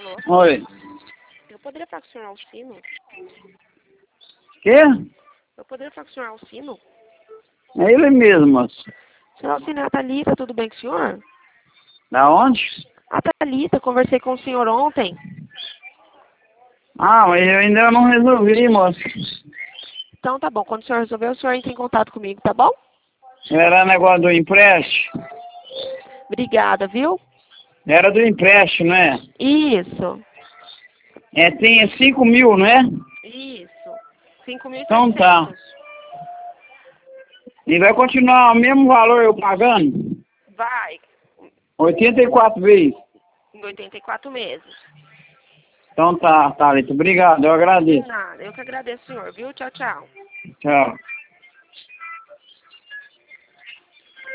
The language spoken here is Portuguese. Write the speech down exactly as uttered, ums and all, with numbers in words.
Oi. Eu poderia falar com o senhor Alcino? Quê? Eu poderia falar com o senhor Alcino? É ele mesmo, moço. Senhor Alcino, é a Thalita, tudo bem com o senhor? Da onde? A Thalita, conversei com o senhor ontem. Ah, mas eu ainda não resolvi, moço. Então tá bom, quando o senhor resolver, o senhor entra em contato comigo, tá bom? Era negócio do empréstimo? Obrigada, viu? Era do empréstimo, né? Isso, É, tem cinco mil, não é? isso. cinco mil e Então tá. setecentos. E vai continuar o mesmo valor eu pagando? Vai, oitenta e quatro vezes. em oitenta e quatro meses. Então tá, Thalita. Obrigado, eu De agradeço. nada, eu que agradeço, senhor, viu? Tchau, tchau. Tchau.